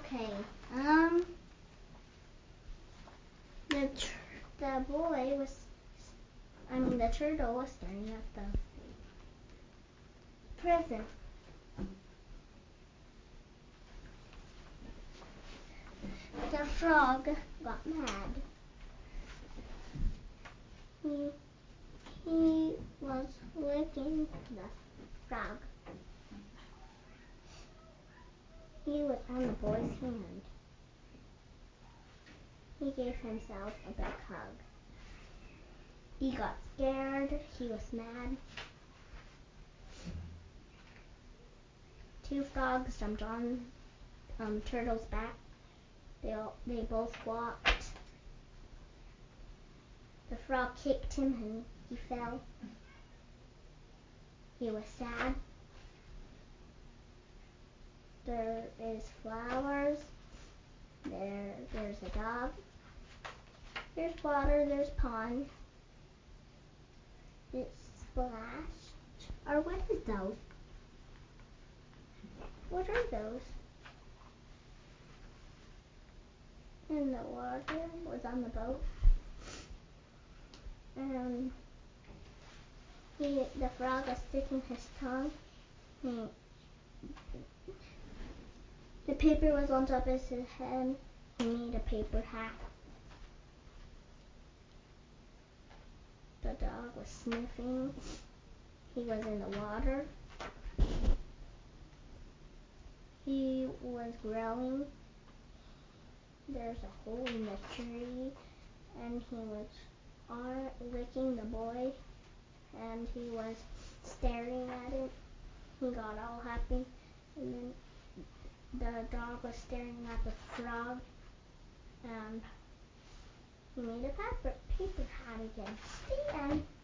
Okay. The boy was, the turtle was staring at the present. The frog got mad. He was licking the frog. He was on the boy's hand. He gave himself a big hug. He got scared. He was mad. Two frogs jumped on Turtle's back. They both walked. The frog kicked him and he fell. He was sad. There is flowers. There's a dog. There's water. There's pond. It splashed. Or what is those? What are those? And the water was on the boat. And the frog was sticking his tongue. The paper was on top of his head. He made a paper hat. The dog was sniffing. He was in the water. He was growling. There's a hole in the tree, and he was licking the boy, and he was staring at it. He got all happy, and then the dog was staring at the frog, and he made a paper hat again. The end.